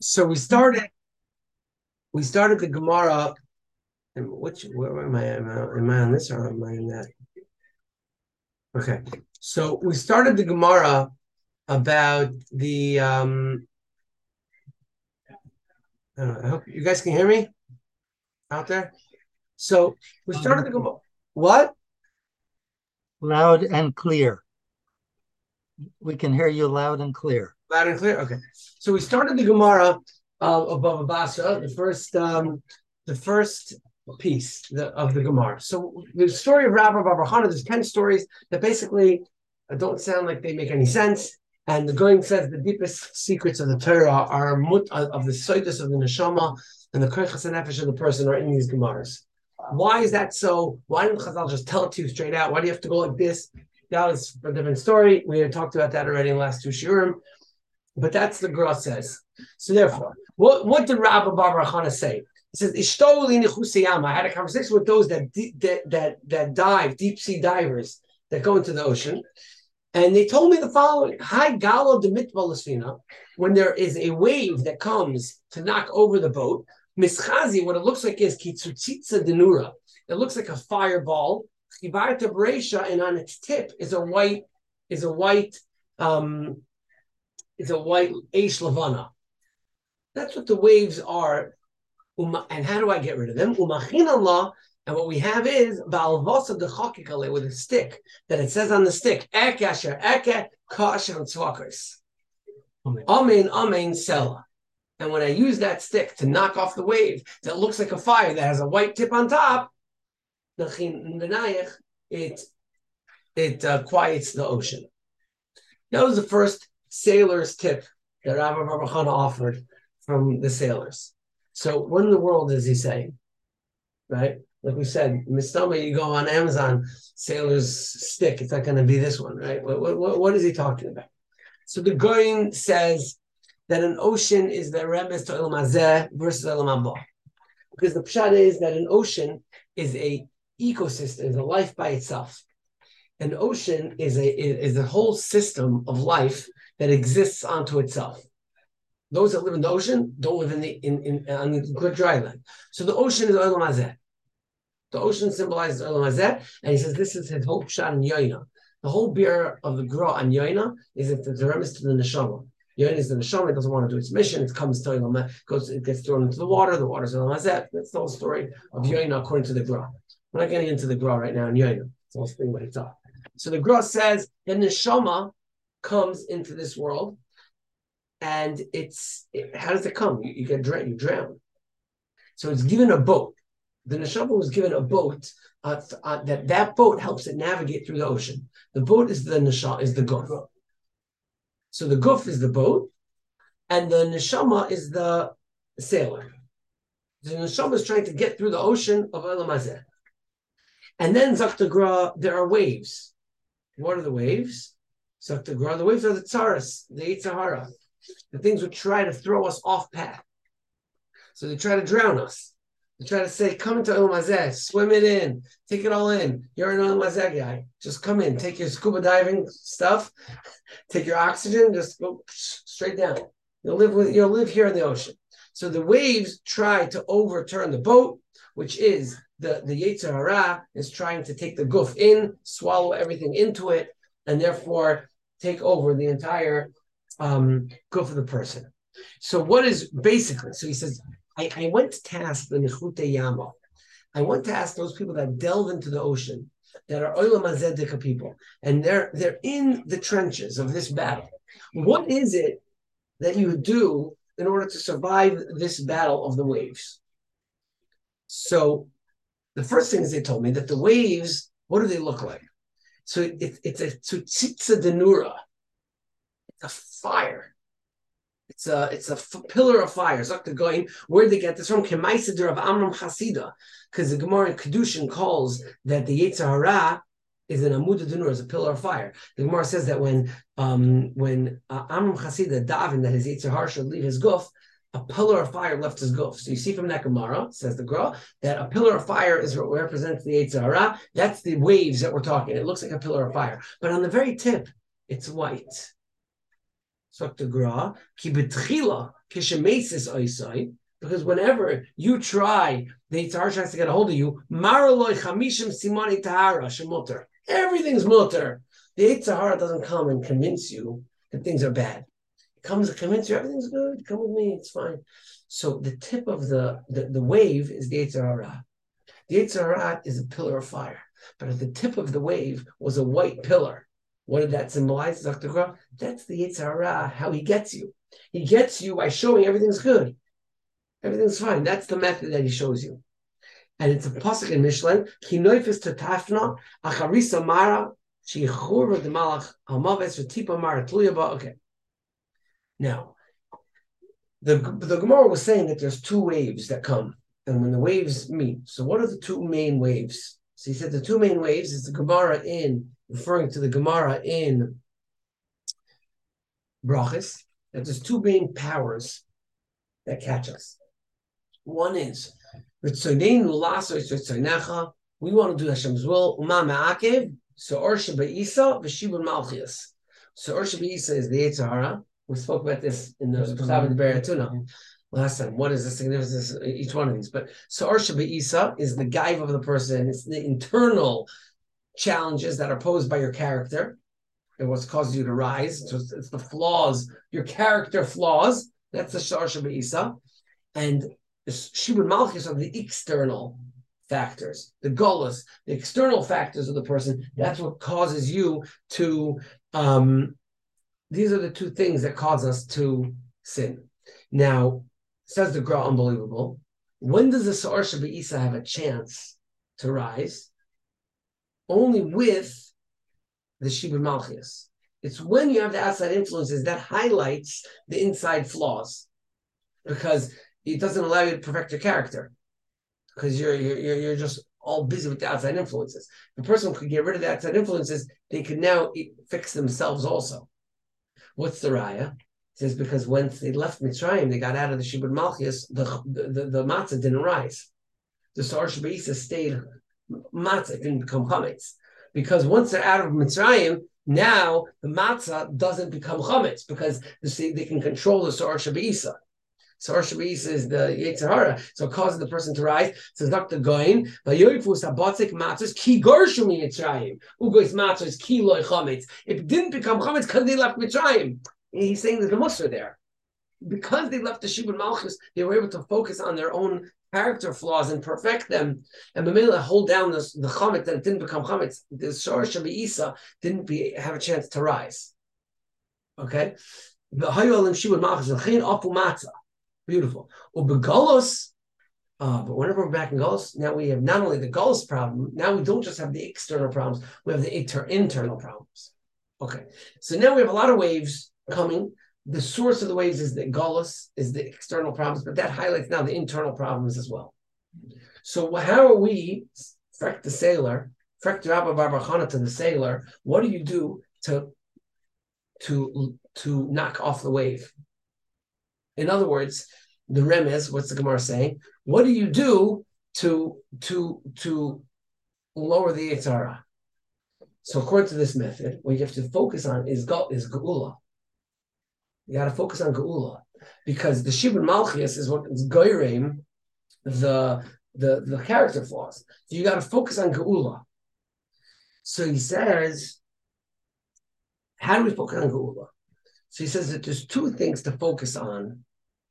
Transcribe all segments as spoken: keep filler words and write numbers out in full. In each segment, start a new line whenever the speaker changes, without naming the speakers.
So we started. We started the Gemara. And which where am I? Am I, am I on this or am I on that? Okay. So we started the Gemara about the. Um, uh, I hope you guys can hear me out there. So we started the Gemara. What?
Loud and clear. We can hear you loud and clear.
Loud and clear. Okay. So we started the Gemara uh, of Bava Basra, the first, um, the first piece the, of the Gemara. So the story of Rabbi Bar Chana, there's ten stories that basically don't sound like they make any sense. And the Goyim says the deepest secrets of the Torah are mut of the soitus of the neshama and the koichas and nefesh of the person are in these Gemaras. Why is that so? Why didn't Chazal just tell it to you straight out? Why do you have to go like this? That was a different story. We had talked about that already in the last two shiurim. But that's the Gra says. So therefore, what, what did Rabbi Bar Chana say? He says, I had a conversation with those that, that that that dive, deep sea divers that go into the ocean, and they told me the following: Hi Galo de Mitbalasfina, when there is a wave that comes to knock over the boat, Mischazi, what it looks like is Kitsutzitza denura. It looks like a fireball. Chivarta Beresha, and on its tip is a white, is a white, um, is a white Eish Lavana. That's what the waves are. And how do I get rid of them? Allah, and what we have is Ba'alvasa de Chakikale with a stick that it says on the stick, Eke Asher Eke Kasher and Tzvakers. Amen, Amen, Sela. And when I use that stick to knock off the wave that looks like a fire that has a white tip on top, it it uh, quiets the ocean. That was the first sailor's tip that Rabbi Bar Chana offered from the sailors. So what in the world is he saying? Right? Like we said, Mistama, you go on Amazon, sailor's stick, it's not going to be this one, right? What, what, what is he talking about? So the Goyin says that an ocean is the remes to Elam Hazeh versus Elam Haba. Because the pshat is that an ocean is a ecosystem, is a life by itself. An ocean is a is a whole system of life that exists onto itself. Those that live in the ocean don't live in the in, in on the good dry land. So the ocean is Olam Hazeh. The ocean symbolizes Olam Hazeh, and he says this is his whole pshat in Yoina. The whole beer of the Gra on Yoina is that the remes to the neshama. Yoina is the neshama; it doesn't want to do its mission. It comes to Olam, goes, it gets thrown into the water. The water is Olam Hazeh. That's the whole story of Yoina according to the Gra. We're not getting into the Gra right now in Yoina. It's all thing by itself. So the Gra says that neshama comes into this world. And it's it, how does it come? You, you get drowned. You drown. So it's given a boat. The neshama was given a boat uh, uh, that that boat helps it navigate through the ocean. The boat is the neshama is the guf. So the guf is the boat, and the neshama is the sailor. The neshama is trying to get through the ocean of Olam Hazeh. And then Zaktagra, there are waves. What are the waves? Zaktagra, the waves are the tsaras, the Yetzer Hara. The things would try to throw us off path. So they try to drown us. They try to say, come into Olam Hazeh, swim it in, take it all in. You're an Olam Hazeh guy. Just come in, take your scuba diving stuff, take your oxygen, just go straight down. You'll live with you'll live here in the ocean. So the waves try to overturn the boat, which is the, the Yetzer Hara is trying to take the guf in, swallow everything into it, and therefore take over the entire um, go for the person. So what is basically, so he says, I, I went to task the Nechute Yama. I went to ask those people that delve into the ocean, that are Olam Hazeh people, and they're they're in the trenches of this battle. What is it that you do in order to survive this battle of the waves? So the first thing is they told me that the waves, what do they look like? So it, it's a tzutzitza denura. A fire. It's a it's a f- pillar of fire. Zakta going. Where did they get this from? Kemaisadir of Amram Hasida, because the Gemara in Kedushin calls that the Yetzer Hara is an Amud Denur, is a pillar of fire. The Gemara says that when um when uh, Amram Hasida davened that his Yetzer Hara should leave his guf, a pillar of fire left his guf. So you see from that Gemara, says the Gemara, that a pillar of fire is what represents the Yetzer Hara. That's the waves that we're talking. It looks like a pillar of fire, but on the very tip, it's white. So the Gra, ki betchila kishemesis oisai, because whenever you try, the Yitzhar tries to get a hold of you, maraloi chamishim simani tahara shemuter. Everything's mutter. The Yitzhar doesn't come and convince you that things are bad. It comes to convince you everything's good. Come with me, it's fine. So the tip of the, the, the wave is the Yitzhar. The Yitzhar is a pillar of fire, but at the tip of the wave was a white pillar. What did that symbolize, Doctor Gra? That's the Yitzhar, how he gets you. He gets you by showing everything's good. Everything's fine. That's the method that he shows you. And it's a pasuk in Mishlei, Ki noifis tatafna, acharisa mara, shichur de malach hamaves v'tipa mara tluyaba. Okay. Now, the, the Gemara was saying that there's two waves that come, and when the waves meet, so what are the two main waves? So he said the two main waves is the Gemara in, referring to the Gemara in Brachos, that there's two main powers that catch us. One is, we want to do Hashem's will, Uma Ma'akev, Se'or Sheba'isa, V'shibun Malchias. Se'or Sheba'isa is the Yitzhara. We spoke about this in the Psav of the Beratuna last time. What is the significance of each one of these? But Se'or Sheba'isa is the gaiva of the person. It's the internal challenges that are posed by your character and what's caused you to rise. So it's, it's the flaws, your character flaws. That's the Se'or Sheba'isa. And the Shibud Malchus are the external factors, the gullus, the external factors of the person. That's what causes you to, um, these are the two things that cause us to sin. Now, says the Gra, unbelievable. When does the Se'or Sheba'isa have a chance to rise? Only with the Shibud Malchus. It's when you have the outside influences that highlights the inside flaws, because it doesn't allow you to perfect your character, because you're you're you're just all busy with the outside influences. The person could get rid of the outside influences; they could now fix themselves also. What's the raya? It says because once they left Mitzrayim, they got out of the Shibud Malchus, the the, the, the matzah didn't rise. The Se'or Sheba'isa stayed matzah, it didn't become chametz, because once they're out of Mitzrayim, now the matzah doesn't become chametz because they, they can control the Se'or Sheba'isa. Se'or Sheba'isa is the Yitzhara, so it causes the person to rise. It says Doctor Goin, "Vayoyfus habotzik matzos ki gorshu mi Mitzrayim. Ugois matzos ki loy chametz." It didn't become chametz because they left Mitzrayim. He's saying there's a musar there, because they left the Shibud Malchus. They were able to focus on their own character flaws and perfect them, and B'mela hold down the the chametz that it didn't become chametz. The Se'or Sheba'isa didn't be have a chance to rise. Okay, the Hayolim Shibud Malchus l'chein apu matzah. Beautiful. Ubegolos, uh, but whenever we're back in Golos, now we have not only the Golos problem, now we don't just have the external problems, we have the inter- internal problems. Okay, so now we have a lot of waves coming. The source of the waves is the Golos, is the external problems, but that highlights now the internal problems as well. So how are we, Frek the sailor, Frek the Rabba Bar Bar Chana to the sailor, what do you do to, to, to knock off the wave? In other words, the remez, what's the Gemara saying? What do you do to to to lower the Yitzhara? So according to this method, what you have to focus on is is Geula. You got to focus on Geula, because the Shibud Malchus is what is Goyreim, the the the character flaws. So you got to focus on Geula. So he says, how do we focus on Geula? So he says that there's two things to focus on.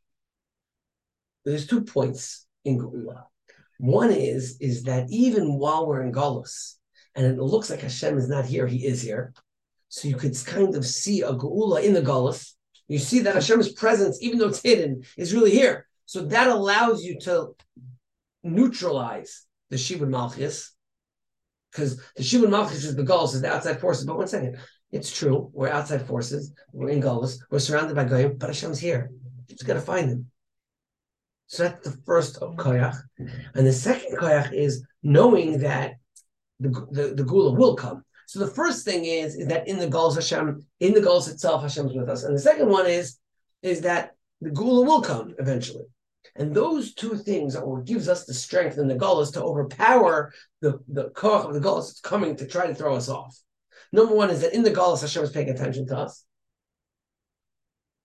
There's two points in Geula. One is, is that even while we're in Galus, and it looks like Hashem is not here, he is here. So you could kind of see a Geula in the Galus. You see that Hashem's presence, even though it's hidden, is really here. So that allows you to neutralize the Shibud Malchus, because the Shibud Malchus is the Galus, is the outside forces. But one second. It's true. We're outside forces. We're in Galus. We're surrounded by Goyim, but Hashem's here. You just got to find him. So that's the first koyach. And the second koyach is knowing that the, the, the Gula will come. So the first thing is, is that in the Galus Hashem, in the Galus itself, Hashem's with us. And the second one is, is that the Gula will come eventually. And those two things are what gives us the strength in the Galus to overpower the, the koyach of the Galus that's coming to try to throw us off. Number one is that in the Galus, Hashem is paying attention to us.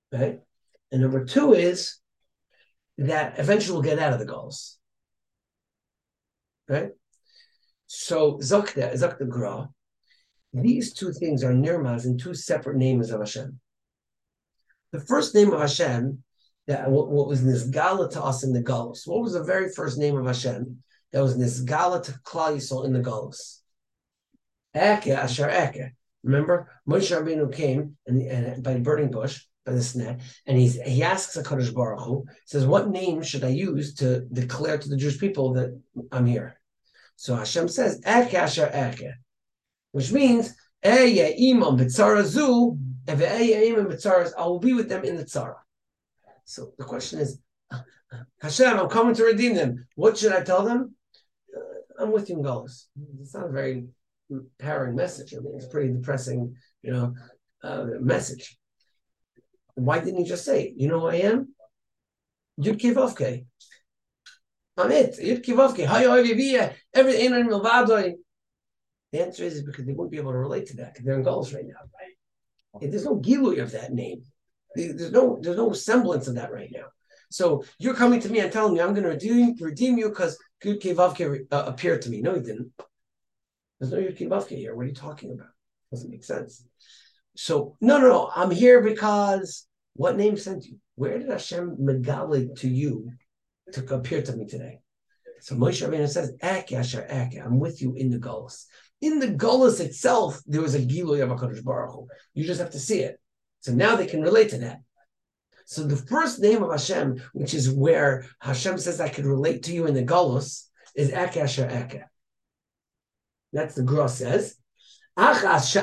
right? And number two is that eventually we'll get out of the Galus, right? So Zokta, Zokta Gra, these two things are nirmaz in two separate names of Hashem. The first name of Hashem, that what, what was Nisgala to us in the Galus. What was the very first name of Hashem that was Nisgala to Klal Yisrael in the Galus? Eke Asher Eke. Remember, Moshe Rabbeinu came and, and by the burning bush, by the sneh, and he's, he asks HaKadosh Baruch Hu, says, what name should I use to declare to the Jewish people that I'm here? So Hashem says, Eke Asher Eke, which means, Eye Imam B'tzara Zu, and Ve'eye Imam B'tzara, I will be with them in the tzara. So the question is, Hashem, I'm coming to redeem them. What should I tell them? Uh, I'm with you in Galus. It's not a very empowering message. I mean, it's a pretty depressing, you know, uh, message. Why didn't he just say, you know who I am? Yud Kivavke. I'm it. Yud Kivavke. Hayo every Einon Milvadoi. The answer is because they won't be able to relate to that because they're in Galus right now. Right? There's no gilui of that name. There's no, there's no semblance of that right now. So you're coming to me and telling me I'm going to redeem, redeem you because Yud Kivavke uh, appeared to me. No, he didn't. There's no Yud Kivavke here. What are you talking about? Doesn't make sense. So, no, no, no. I'm here because what name sent you? Where did Hashem megale to you to appear to me today? So Moshe Rabbeinu says, Eke Asher Eke, I'm with you in the Golus. In the Golus itself, there was a Gilui of HaKadosh Baruch Hu. You just have to see it. So now they can relate to that. So the first name of Hashem, which is where Hashem says I could relate to you in the Golus, is Eke Asher Eke. That's the Gra says. Hashem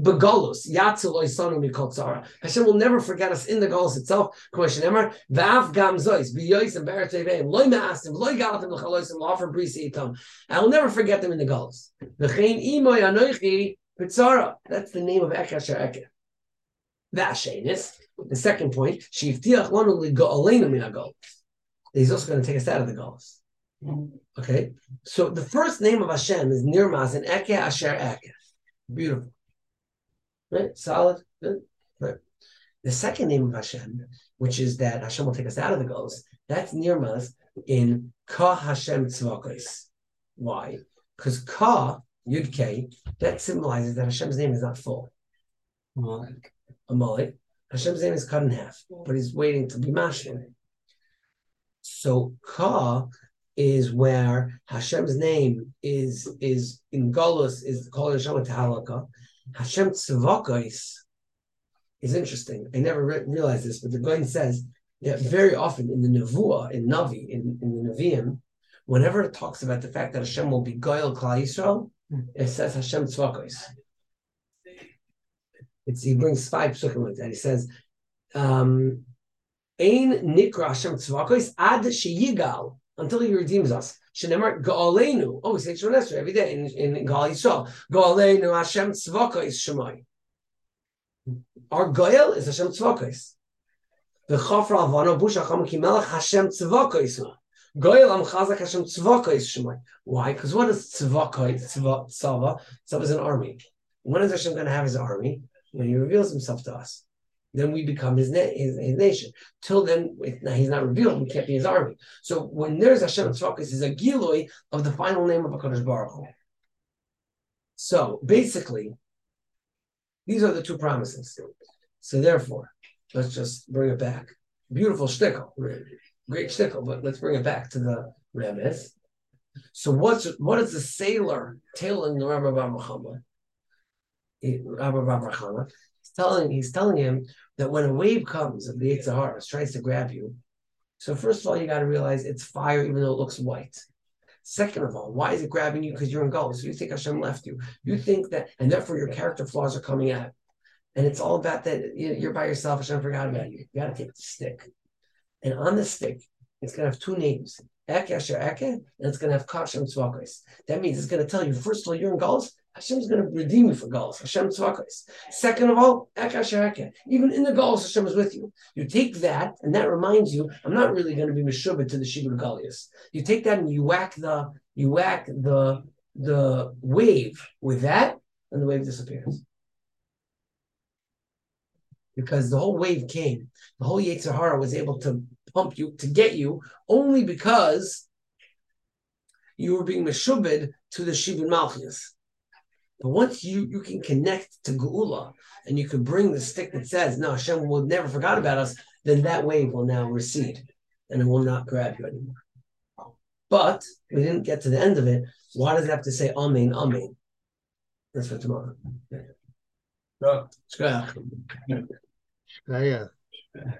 will never forget us in the Golus itself. I will never forget them in the Golus. That's the name of Eke Asher Eke. The second point, he's also going to take us out of the Golus. Okay, so the first name of Hashem is Nirmaz and Eke Asher Eke. Beautiful. Right? Solid. Good. Right. The second name of Hashem, which is that Hashem will take us out of the Golus, that's Nirmaz in Ka Hashem Tzvakos. Why? Because Ka, Yud K, that symbolizes that Hashem's name is not full. Amalek. Amalek. Hashem's name is cut in half, but he's waiting to be mashing. So Ka is where Hashem's name is is in Golus is called Hashem Tahalaka. Hashem Tzvakos is interesting. I never re- realized this, but the Goin says that very often in the Nevuah, in Navi, in, in the Nevi'im, whenever it talks about the fact that Hashem will be Goyal Klal Yisrael, it says Hashem Tzvakos. It's he brings five psukim like that. He says, um, Ein Nikra Hashem Tzvakos ad sheyigal. Until he redeems us. Shenemar Ga'aleinu. Oh, we say Shemon Esrei every day in, in Gal Yisrael. Ga'aleinu Hashem Tzvakos Shemai. Our Goel is Hashem Tzvakos. The Chafra Avano Busha Cham Kimelech Hashem Tzvakos. Goel Am Chazak Hashem Tzvakos Shemai. Why? Because what is Tzvakos? Tzava. Tzava is an army. When is Hashem going to have his army? When he reveals himself to us. Then we become his, na- his, his nation. Till then, he's not revealed. We can't be his army. So when there's Hashem Tzvakos, is a gilui of the final name of HaKadosh Baruch Hu. So basically, these are the two promises. So therefore, let's just bring it back. Beautiful shtickle, great shtickle, but let's bring it back to the Remez. So what's what is the sailor telling the Rabbi Bar Muhammad? Rabbi Bar Muhammad. Telling, he's telling him that when a wave comes of the Yetzer Hara tries to grab you, so first of all, you got to realize it's fire even though it looks white. Second of all, why is it grabbing you? Because you're in Golus. So you think Hashem left you. You think that, and therefore your character flaws are coming out. And it's all about that you're by yourself, Hashem forgot about you. You got to take the stick. And on the stick, it's going to have two names, Eke Asher Eke, and it's going to have Ka Hashem Tzvakos. That means it's going to tell you, first of all, you're in Golus, Hashem's going to redeem you for Golus. Hashem Tzvakos. Second of all, Eke Asher Eke. Even in the Golus, Hashem is with you. You take that, and that reminds you, I'm not really going to be Meshubah to the Shibud Galias. You take that and you whack the you whack the the wave with that, and the wave disappears. because the whole wave came. The whole Yetzer Hara was able to pump you, to get you, only because you were being meshubed to the Shivin Malchus. But once you, you can connect to Geula and you can bring the stick that says, no, Hashem will never forgot about us, then that wave will now recede and it will not grab you anymore. But we didn't get to the end of it. Why does it have to say Amen, Amen? That's for tomorrow.
Yeah.
Shkoyach.
Shkoyach.